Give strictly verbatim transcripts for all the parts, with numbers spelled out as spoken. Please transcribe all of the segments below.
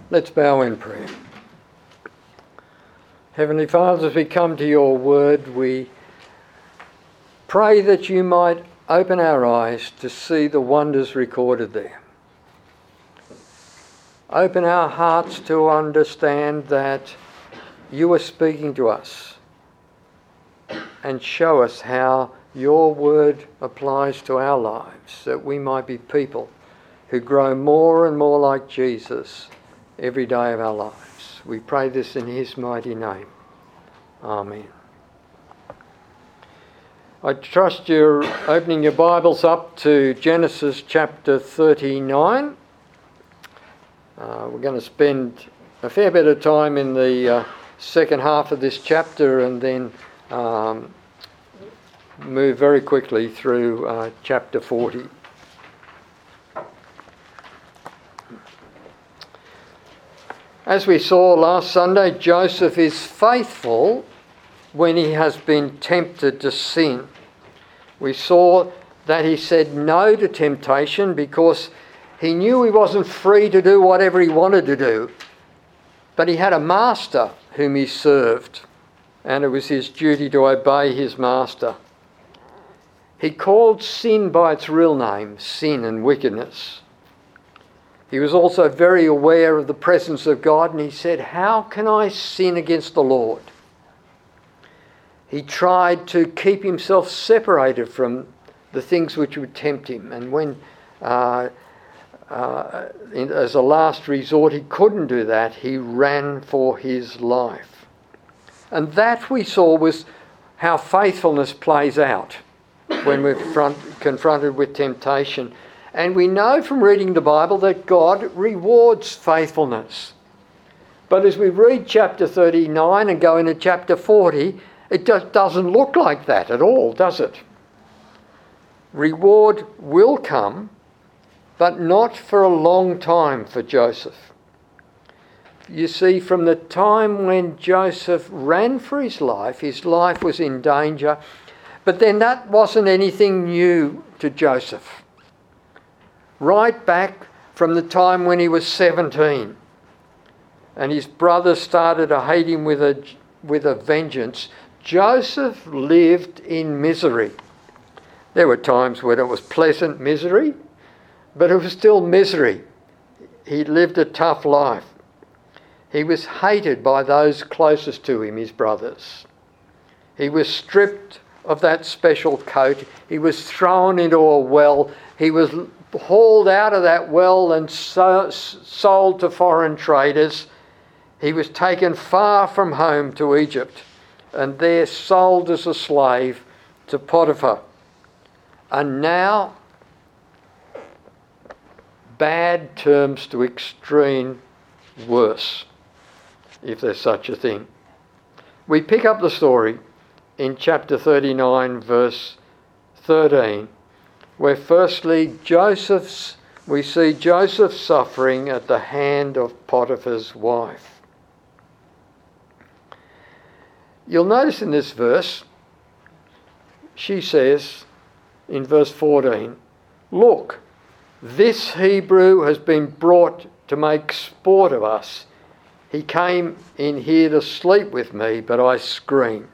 Let's bow in prayer. Heavenly Father, as we come to your word, we pray that you might open our eyes to see the wonders recorded there. Open our hearts to understand that you are speaking to us, and show us how your word applies to our lives, that we might be people who grow more and more like Jesus every day of our lives. We pray this in his mighty name. Amen. I trust you're opening your Bibles up to Genesis chapter thirty-nine. Uh, we're going to spend a fair bit of time in the uh, second half of this chapter and then um, move very quickly through uh, chapter forty. As we saw last Sunday, Joseph is faithful when he has been tempted to sin. We saw that he said no to temptation because he knew he wasn't free to do whatever he wanted to do, but he had a master whom he served, and it was his duty to obey his master. He called sin by its real name, sin and wickedness. He was also very aware of the presence of God, and he said, "How can I sin against the Lord?" He tried to keep himself separated from the things which would tempt him, and when, uh, uh, in, as a last resort, he couldn't do that, he ran for his life. And that, we saw, was how faithfulness plays out when we're front, confronted with temptation. And we know from reading the Bible that God rewards faithfulness. But as we read chapter thirty-nine and go into chapter forty, it just doesn't look like that at all, does it? Reward will come, but not for a long time for Joseph. You see, from the time when Joseph ran for his life, his life was in danger. But then that wasn't anything new to Joseph. Right back from the time when he was seventeen and his brothers started to hate him with a, with a vengeance, Joseph lived in misery. There were times when it was pleasant misery, but it was still misery. He lived a tough life. He was hated by those closest to him, his brothers. He was stripped of that special coat. He was thrown into a well. He was hauled out of that well and so, sold to foreign traders. He was taken far from home to Egypt and there sold as a slave to Potiphar. And now, bad terms to extreme worse, if there's such a thing. We pick up the story in chapter thirty-nine, verse thirteen, where firstly Joseph's, we see Joseph suffering at the hand of Potiphar's wife. You'll notice in this verse, she says in verse fourteen, "Look, this Hebrew has been brought to make sport of us. He came in here to sleep with me, but I screamed."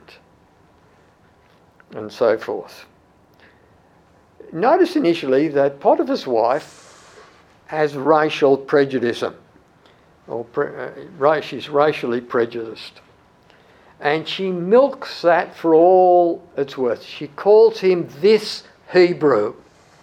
And so forth. Notice initially that Potiphar's wife has racial prejudice, or pre- she's racially prejudiced. And she milks that for all it's worth. She calls him this Hebrew.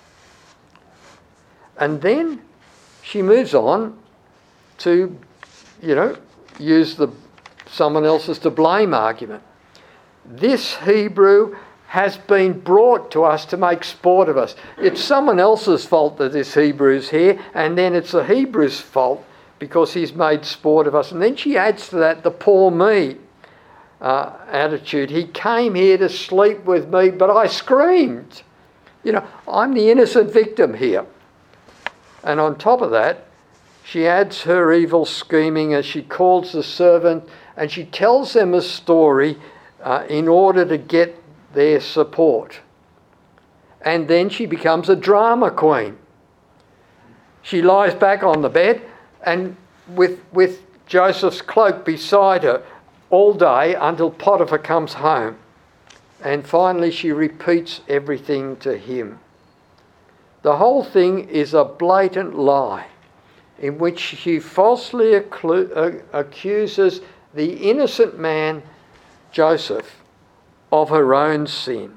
And then she moves on to, you know, use the someone else's to blame argument. This Hebrew has been brought to us to make sport of us. It's someone else's fault that this Hebrew's here, and then it's the Hebrew's fault because he's made sport of us. And then she adds to that the poor me uh, attitude. He came here to sleep with me, but I screamed. You know, I'm the innocent victim here. And on top of that, she adds her evil scheming as she calls the servant and she tells them a story uh, in order to get their support. And then she becomes a drama queen. She lies back on the bed and with, with Joseph's cloak beside her all day until Potiphar comes home. And finally she repeats everything to him. The whole thing is a blatant lie in which she falsely acclu- accuses the innocent man, Joseph, of her own sin.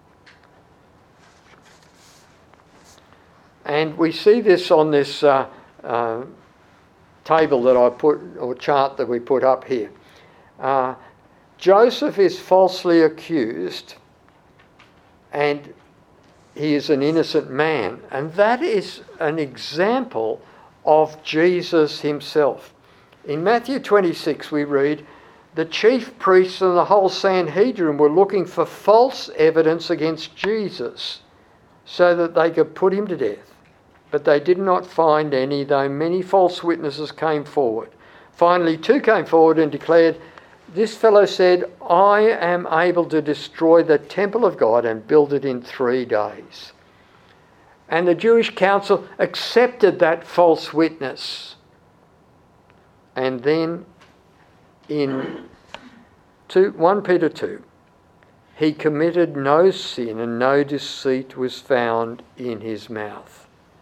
And we see this on this uh, uh, table that I put, or chart that we put up here. Uh, Joseph is falsely accused, and he is an innocent man. And that is an example of Jesus himself. In Matthew twenty-six we read, the chief priests and the whole Sanhedrin were looking for false evidence against Jesus so that they could put him to death. But they did not find any, though many false witnesses came forward. Finally, two came forward and declared, this fellow said, I am able to destroy the temple of God and build it in three days. And the Jewish council accepted that false witness. And then in two, First Peter two, he committed no sin and no deceit was found in his mouth.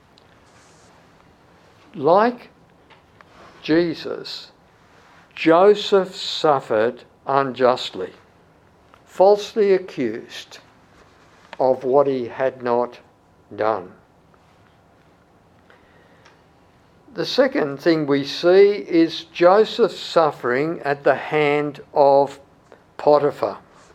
Like Jesus, Joseph suffered unjustly, falsely accused of what he had not done. The second thing we see is Joseph's suffering at the hand of Potiphar.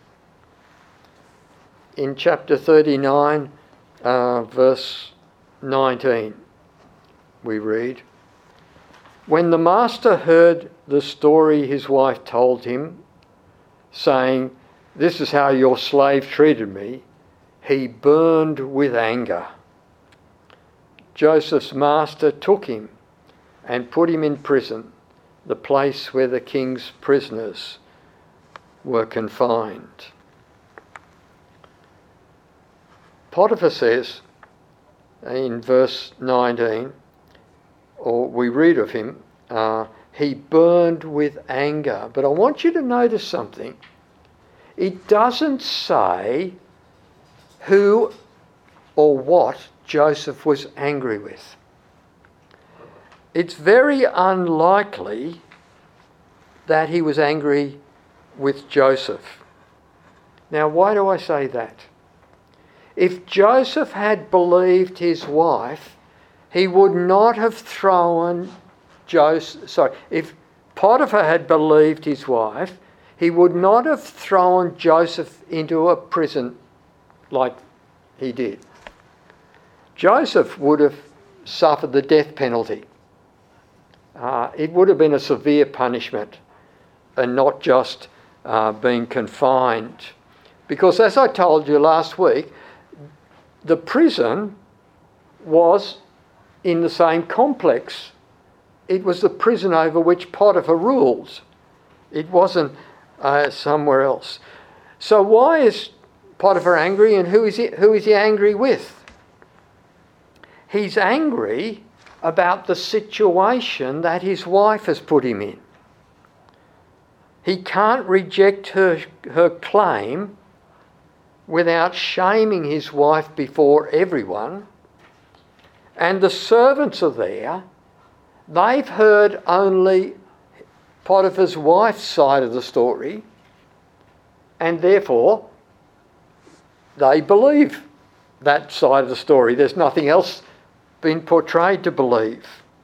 In chapter thirty-nine, uh, verse nineteen, we read, when the master heard the story his wife told him, saying, this is how your slave treated me, he burned with anger. Joseph's master took him and put him in prison, the place where the king's prisoners were confined. Potiphar says in verse nineteen, or we read of him, uh, he burned with anger. But I want you to notice something. It doesn't say who or what Joseph was angry with. It's very unlikely that he was angry with Joseph. Now, why do I say that? If Joseph had believed his wife, he would not have thrown Joseph, sorry, if Potiphar had believed his wife, he would not have thrown Joseph into a prison like he did. Joseph would have suffered the death penalty. Uh, it would have been a severe punishment and not just uh, being confined. Because as I told you last week, the prison was in the same complex. It was the prison over which Potiphar ruled. It wasn't uh, somewhere else. So why is Potiphar angry, and who is he, who is he angry with? He's angry about the situation that his wife has put him in. He can't reject her, her claim without shaming his wife before everyone. And the servants are there. They've heard only Potiphar's wife's side of the story, and therefore they believe that side of the story. There's nothing else been portrayed to believe.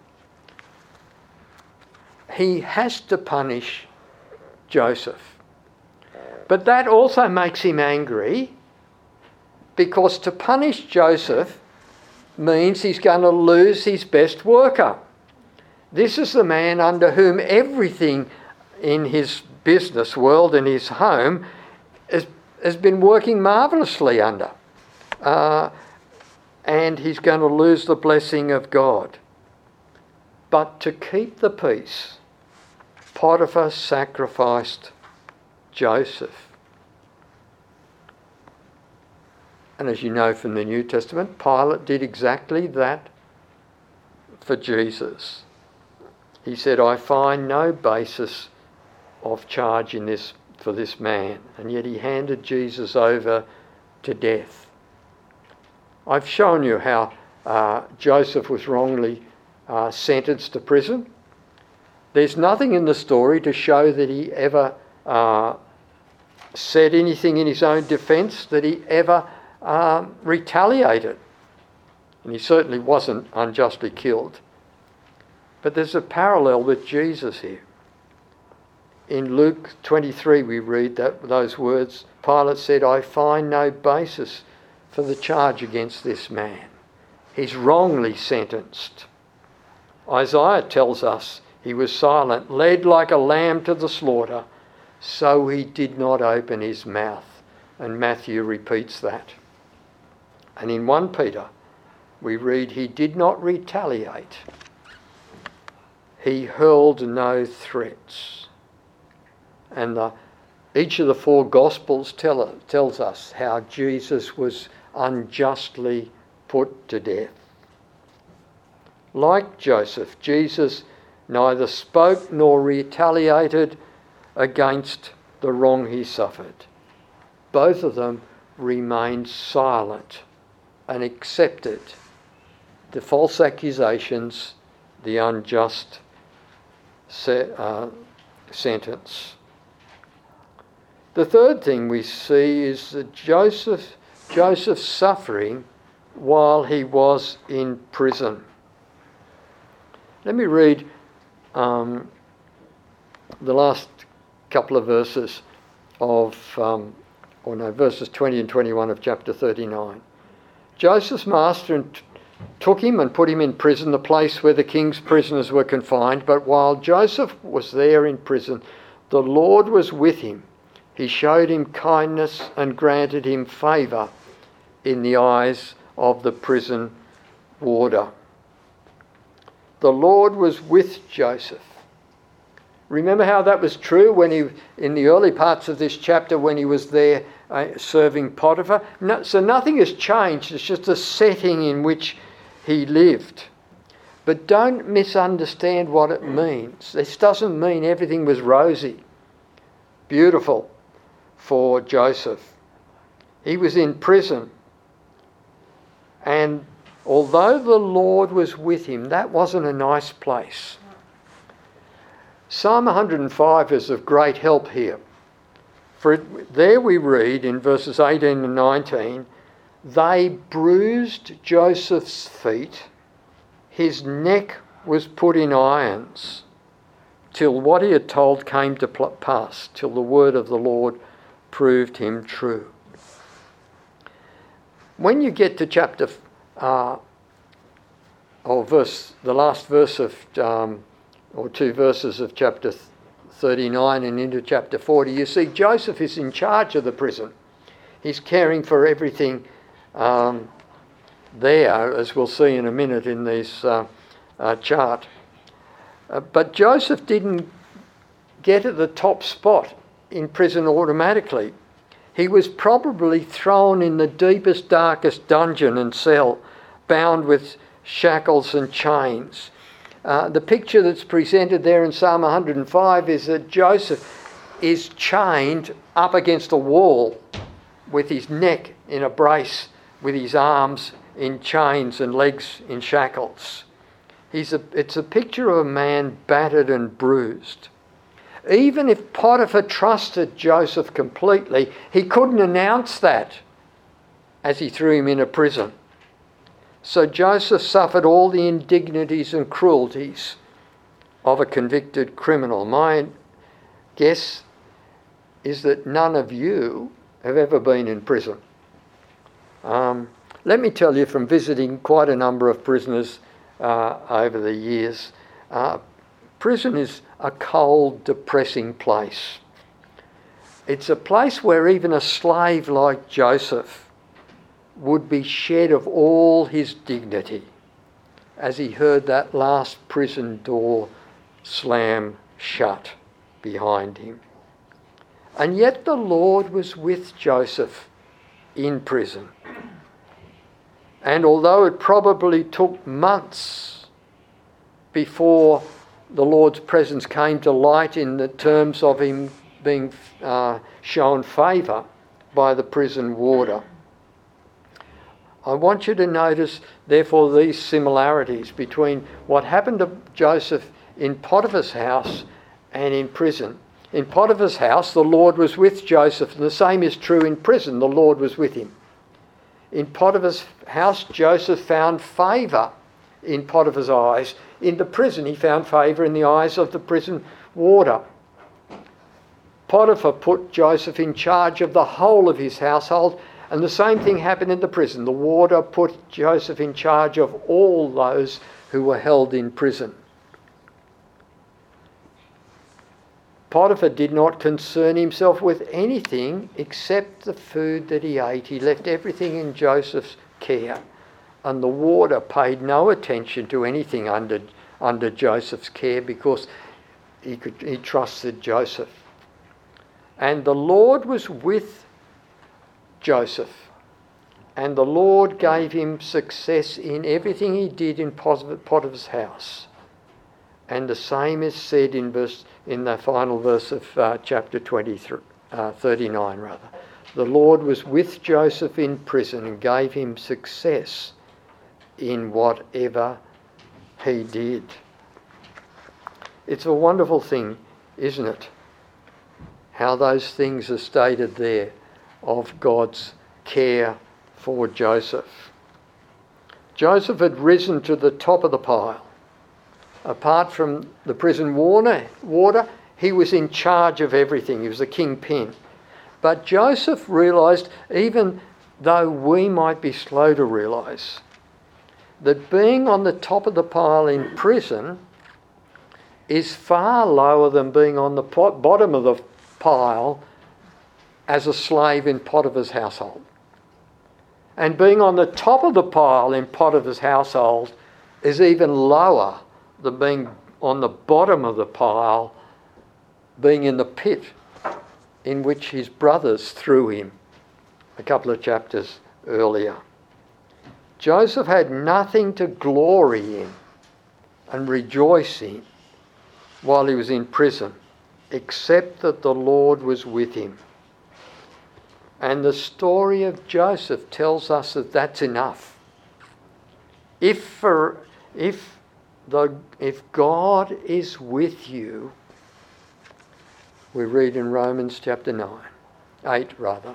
He has to punish Joseph. But that also makes him angry, because to punish Joseph means he's going to lose his best worker. This is the man under whom everything in his business world and his home has, has been working marvellously under. Uh, and he's going to lose the blessing of God. But to keep the peace, Potiphar sacrificed Joseph. And as you know from the New Testament, Pilate did exactly that for Jesus. he said, I find no basis of charge in this for this man. And yet he handed Jesus over to death. I've shown you how uh, Joseph was wrongly uh, sentenced to prison. There's nothing in the story to show that he ever uh, said anything in his own defence, that he ever um, retaliated. And he certainly wasn't unjustly killed. But there's a parallel with Jesus here. In Luke twenty-three we read that those words, Pilate said, I find no basis for the charge against this man. He's wrongly sentenced. Isaiah tells us he was silent, led like a lamb to the slaughter, so he did not open his mouth. And Matthew repeats that. And in First Peter we read he did not retaliate. He hurled no threats. And the, each of the four Gospels tell, tells us how Jesus was unjustly put to death. Like Joseph, Jesus neither spoke nor retaliated against the wrong he suffered. Both of them remained silent and accepted the false accusations, the unjust se- uh, sentence. The third thing we see is that Joseph, Joseph's suffering while he was in prison. Let me read um, the last couple of verses of, um, or no, verses twenty and twenty-one of chapter thirty-nine. Joseph's master t- took him and put him in prison, the place where the king's prisoners were confined. But while Joseph was there in prison, the Lord was with him. He showed him kindness and granted him favour in the eyes of the prison warder. The Lord was with Joseph. Remember how that was true when he, in the early parts of this chapter, when he was there uh, serving Potiphar? No, so nothing has changed. It's just a setting in which he lived. But don't misunderstand what it means. This doesn't mean everything was rosy, beautiful for Joseph. He was in prison. And although the Lord was with him, that wasn't a nice place. Psalm one hundred five is of great help here. For it, there we read in verses eighteen and nineteen, they bruised Joseph's feet, his neck was put in irons, till what he had told came to pass, till the word of the Lord proved him true. When you get to chapter, uh, or verse, the last verse of, um, or two verses of chapter thirty-nine and into chapter forty, you see Joseph is in charge of the prison. He's caring for everything um, there, as we'll see in a minute in this uh, uh, chart. Uh, but Joseph didn't get at the top spot in prison automatically. He was probably thrown in the deepest, darkest dungeon and cell, bound with shackles and chains. Uh, the picture that's presented there in Psalm one hundred five is that Joseph is chained up against a wall with his neck in a brace, with his arms in chains and legs in shackles. He's a, it's a picture of a man battered and bruised. Even if Potiphar trusted Joseph completely, he couldn't announce that as he threw him into prison. So Joseph suffered all the indignities and cruelties of a convicted criminal. My guess is that none of you have ever been in prison. Um, let me tell you from visiting quite a number of prisoners uh, over the years, uh, prison is a cold, depressing place. It's a place where even a slave like Joseph would be shed of all his dignity as he heard that last prison door slam shut behind him. And yet the Lord was with Joseph in prison. And although it probably took months before the Lord's presence came to light in the terms of him being uh, shown favour by the prison warder. I want you to notice, therefore, these similarities between what happened to Joseph in Potiphar's house and in prison. In Potiphar's house, the Lord was with Joseph, and the same is true in prison. The Lord was with him. In Potiphar's house, Joseph found favour in Potiphar's eyes. In the prison, he found favour in the eyes of the prison warder. Potiphar put Joseph in charge of the whole of his household, and the same thing happened in the prison. The warder put Joseph in charge of all those who were held in prison. Potiphar did not concern himself with anything except the food that he ate. He left everything in Joseph's care, and the warder paid no attention to anything under, under Joseph's care because he, could, he trusted Joseph. And the Lord was with Joseph, and the Lord gave him success in everything he did in Potiphar's house. And the same is said in verse in the final verse of uh, chapter twenty-three, uh, thirty-nine rather. The Lord was with Joseph in prison and gave him success in whatever he did. It's a wonderful thing, isn't it? How those things are stated there of God's care for Joseph. Joseph had risen to the top of the pile. Apart from the prison warder, warder, he was in charge of everything. He was the kingpin. But Joseph realised, even though we might be slow to realise, that being on the top of the pile in prison is far lower than being on the bottom of the pile as a slave in Potiphar's household. And being on the top of the pile in Potiphar's household is even lower than being on the bottom of the pile, being in the pit in which his brothers threw him a couple of chapters earlier. Joseph had nothing to glory in and rejoice in while he was in prison, except that the Lord was with him. And the story of Joseph tells us that that's enough. If for, if the if God is with you, we read in Romans chapter nine, eight rather,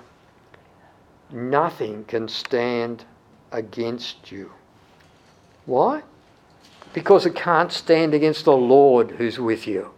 nothing can stand against you. Why? Because it can't stand against the Lord who's with you.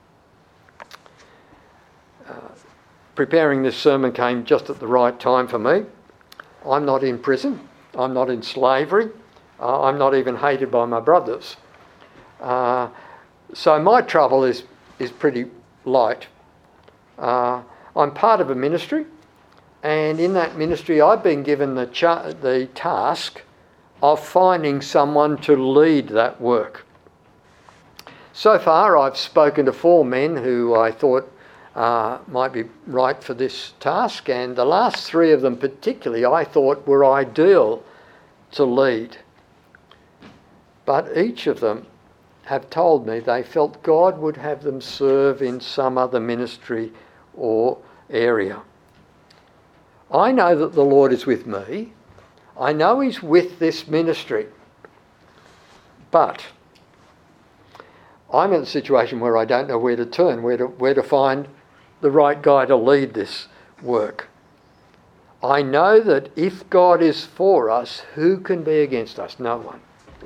Uh, preparing this sermon came just at the right time for me. I'm not in prison. I'm not in slavery. Uh, I'm not even hated by my brothers. Uh, so my trouble is, is pretty light. Uh, I'm part of a ministry, and in that ministry I've been given the, cha- the task of finding someone to lead that work. So far I've spoken to four men who I thought uh, might be right for this task, and the last three of them particularly I thought were ideal to lead. But each of them have told me they felt God would have them serve in some other ministry or area. I know that the Lord is with me. I know he's with this ministry. But I'm in a situation where I don't know where to turn, where to, where to find the right guy to lead this work. I know that if God is for us, who can be against us? No one.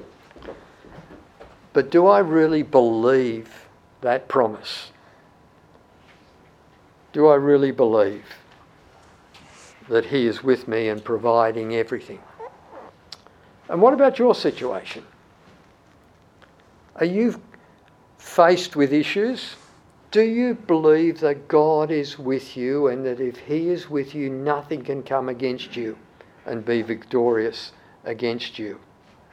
But do I really believe that promise? Do I really believe that he is with me and providing everything? And what about your situation? Are you faced with issues? Do you believe that God is with you and that if he is with you, nothing can come against you and be victorious against you?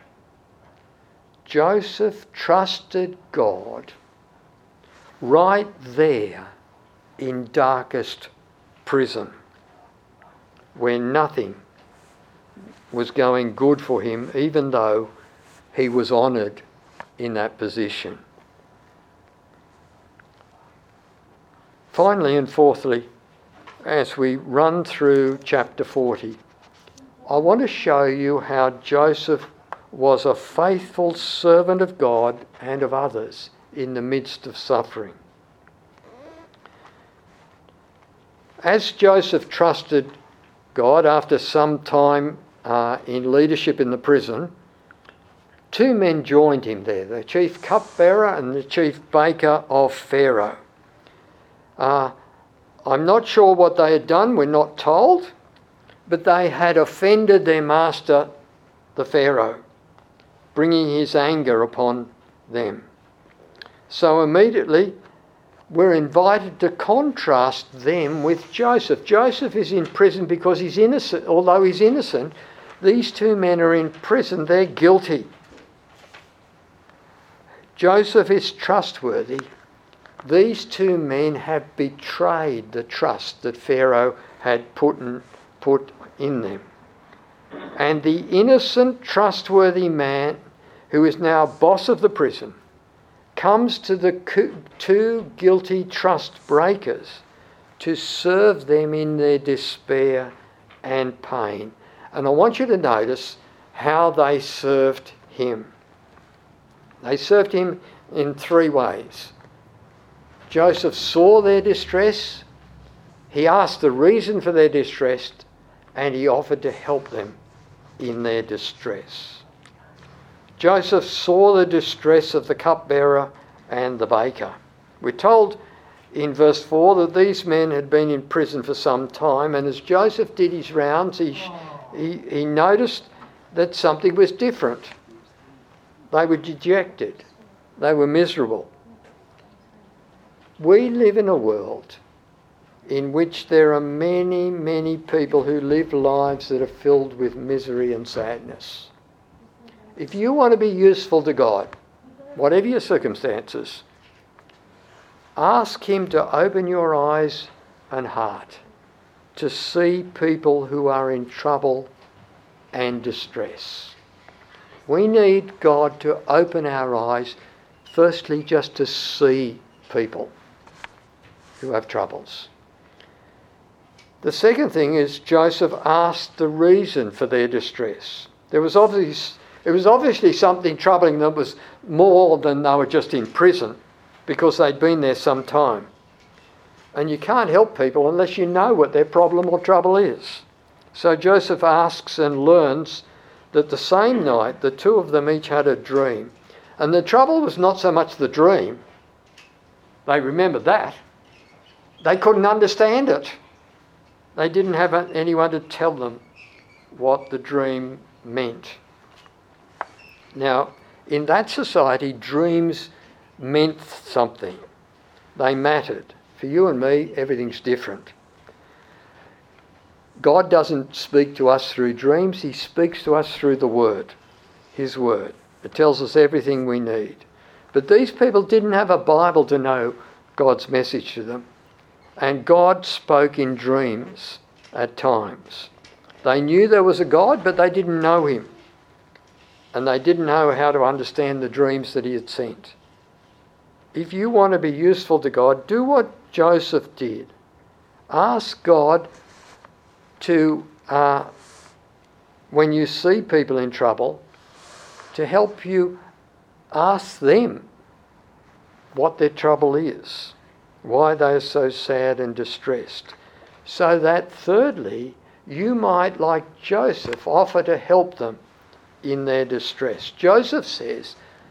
Joseph trusted God right there in darkest prison, where nothing was going good for him, even though he was honoured in that position. Finally and fourthly, as we run through chapter forty, I want to show you how Joseph was a faithful servant of God and of others in the midst of suffering. As Joseph trusted God after some time uh, in leadership in the prison, two men joined him there, the chief cupbearer and the chief baker of Pharaoh. Uh, I'm not sure what they had done, we're not told, but they had offended their master, the Pharaoh, bringing his anger upon them. So immediately we're invited to contrast them with Joseph. Joseph is in prison because he's innocent. Although he's innocent, these two men are in prison, they're guilty. Joseph is trustworthy. These two men have betrayed the trust that Pharaoh had put in, put in them. And the innocent, trustworthy man, who is now boss of the prison, comes to the two guilty trust breakers to serve them in their despair and pain. And I want you to notice how they served him. They served him in three ways. Joseph saw their distress, he asked the reason for their distress, and he offered to help them in their distress. Joseph saw the distress of the cupbearer and the baker. We're told in verse four that these men had been in prison for some time, and as Joseph did his rounds, he, he, he noticed that something was different. They were dejected. They were miserable. We live in a world in which there are many, many people who live lives that are filled with misery and sadness. If you want to be useful to God, whatever your circumstances, ask him to open your eyes and heart to see people who are in trouble and distress. We need God to open our eyes, firstly just to see people who have troubles. The second thing is Joseph asked the reason for their distress. There was obviously It was obviously something troubling them was more than they were just in prison, because they'd been there some time. And you can't help people unless you know what their problem or trouble is. So Joseph asks and learns that the same night the two of them each had a dream. And the trouble was not so much the dream. They remembered that. They couldn't understand it. They didn't have anyone to tell them what the dream meant. Now, in that society, dreams meant something. They mattered. For you and me, everything's different. God doesn't speak to us through dreams. He speaks to us through the Word, His Word. It tells us everything we need. But these people didn't have a Bible to know God's message to them. And God spoke in dreams at times. They knew there was a God, but they didn't know him. And they didn't know how to understand the dreams that he had sent. If you want to be useful to God, do what Joseph did. Ask God to, uh, when you see people in trouble, to help you ask them what their trouble is, why they are so sad and distressed, so that thirdly, you might, like Joseph, offer to help them in their distress. Joseph says,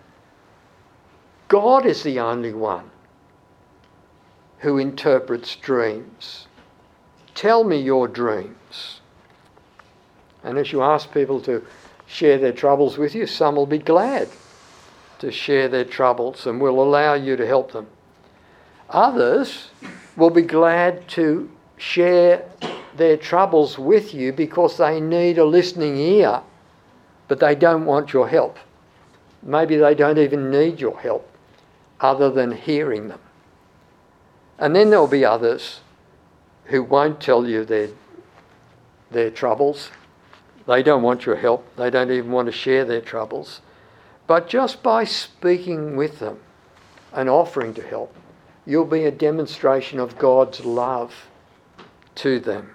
God is the only one who interprets dreams. Tell me your dreams. And as you ask people to share their troubles with you, some will be glad to share their troubles and will allow you to help them. Others will be glad to share their troubles with you because they need a listening ear, but they don't want your help. Maybe they don't even need your help other than hearing them. And then there'll be others who won't tell you their, their troubles. They don't want your help. They don't even want to share their troubles. But just by speaking with them and offering to help, you'll be a demonstration of God's love to them.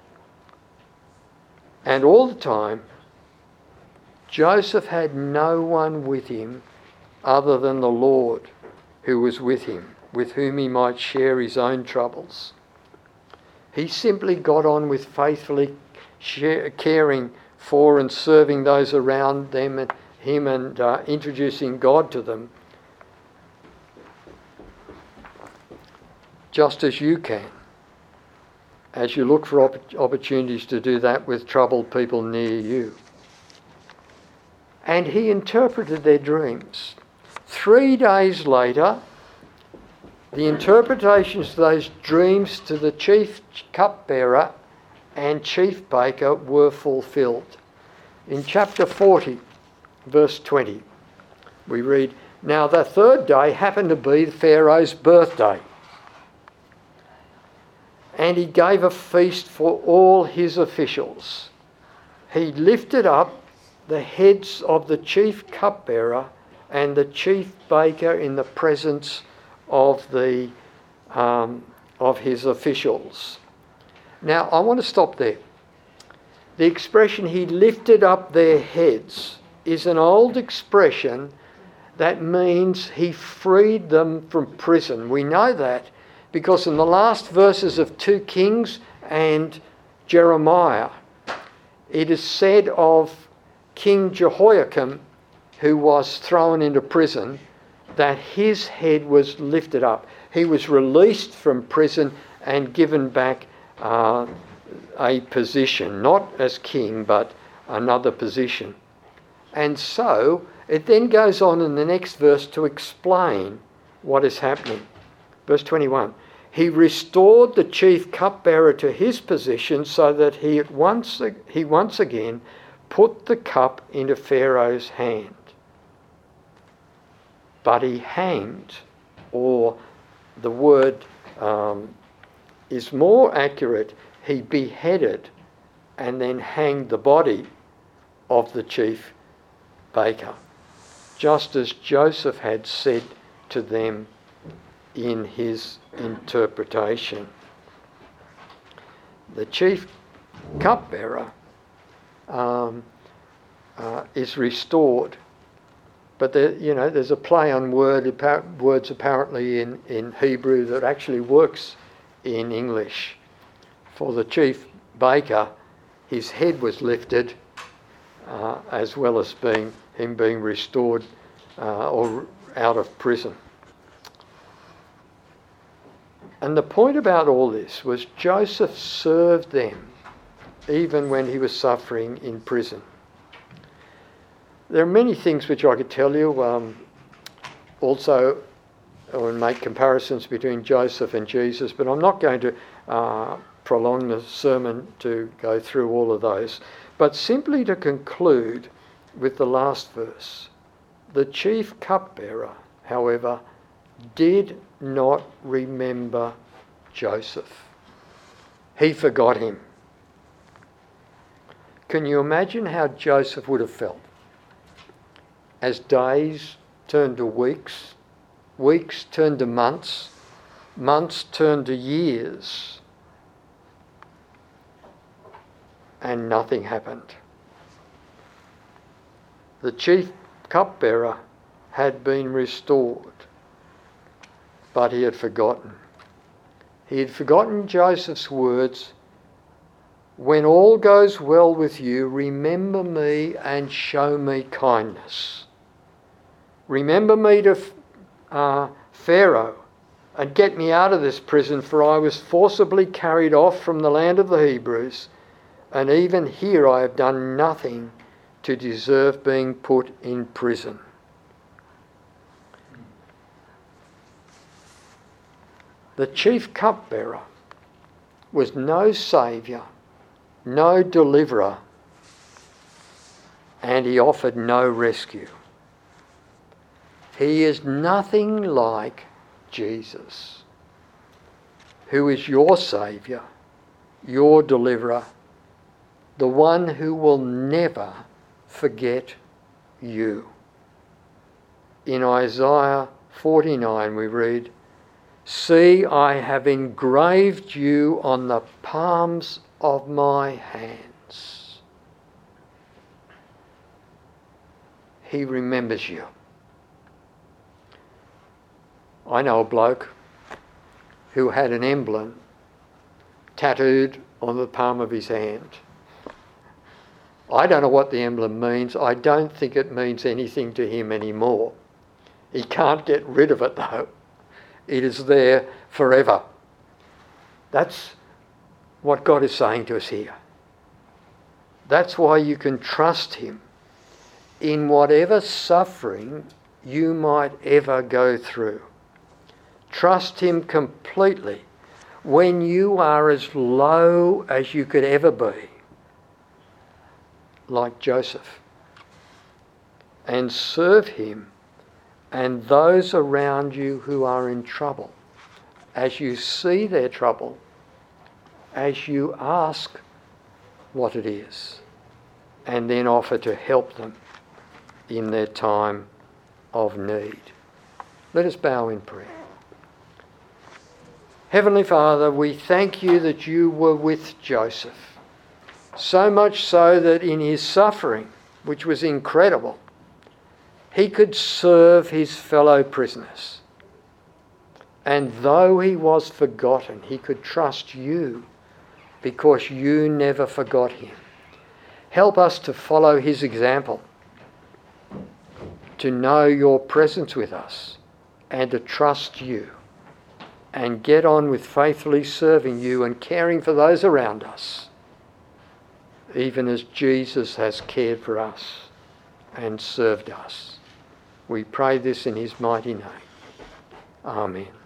And all the time, Joseph had no one with him other than the Lord who was with him, with whom he might share his own troubles. He simply got on with faithfully share, caring for and serving those around them and him and uh, introducing God to them, just as you can, as you look for opp- opportunities to do that with troubled people near you. And he interpreted their dreams. Three days later, the interpretations of those dreams to the chief cupbearer and chief baker were fulfilled. In chapter forty, verse twenty, we read, "Now the third day happened to be Pharaoh's birthday, and he gave a feast for all his officials. He lifted up the heads of the chief cupbearer and the chief baker in the presence of the um, of his officials." Now, I want to stop there. The expression "he lifted up their heads" is an old expression that means he freed them from prison. We know that because in the last verses of two Kings and Jeremiah, it is said of King Jehoiakim, who was thrown into prison, that his head was lifted up. He was released from prison and given back uh, a position, not as king, but another position. And so it then goes on in the next verse to explain what is happening. Verse twenty-one, "He restored the chief cupbearer to his position so that he at once he once again put the cup into Pharaoh's hand. But he hanged," or the word um, is more accurate, he beheaded and then hanged the body of the chief baker, just as Joseph had said to them in his interpretation. The chief cupbearer um, uh, is restored. But there, you know, there's a play on word, words apparently in, in Hebrew that actually works in English. For the chief baker, his head was lifted uh, as well as being him being restored uh, or out of prison. And the point about all this was Joseph served them even when he was suffering in prison. There are many things which I could tell you. Um, also, I would make comparisons between Joseph and Jesus, but I'm not going to uh, prolong the sermon to go through all of those. But simply to conclude with the last verse, the chief cupbearer, however, did not remember Joseph. He forgot him. Can you imagine how Joseph would have felt as days turned to weeks, weeks turned to months, months turned to years, and nothing happened? The chief cupbearer had been restored, but he had forgotten. He had forgotten Joseph's words, "When all goes well with you, remember me and show me kindness. Remember me to uh, Pharaoh and get me out of this prison, for I was forcibly carried off from the land of the Hebrews, and even here I have done nothing to deserve being put in prison." The chief cupbearer was no saviour, no deliverer, and he offered no rescue. He is nothing like Jesus, who is your saviour, your deliverer, the one who will never forget you. In Isaiah forty-nine we read, See, I have engraved you on the palms of my hands. He remembers you. I know a bloke who had an emblem tattooed on the palm of his hand. I don't know what the emblem means. I don't think it means anything to him anymore. He can't get rid of it though. It is there forever. That's what God is saying to us here. That's why you can trust him in whatever suffering you might ever go through. Trust him completely when you are as low as you could ever be, like Joseph, and serve him and those around you who are in trouble, as you see their trouble, as you ask what it is, and then offer to help them in their time of need. Let us bow in prayer. Heavenly Father, we thank you that you were with Joseph, so much so that in his suffering, which was incredible, he could serve his fellow prisoners. And though he was forgotten, he could trust you because you never forgot him. Help us to follow his example, to know your presence with us and to trust you and get on with faithfully serving you and caring for those around us, even as Jesus has cared for us and served us. We pray this in his mighty name. Amen.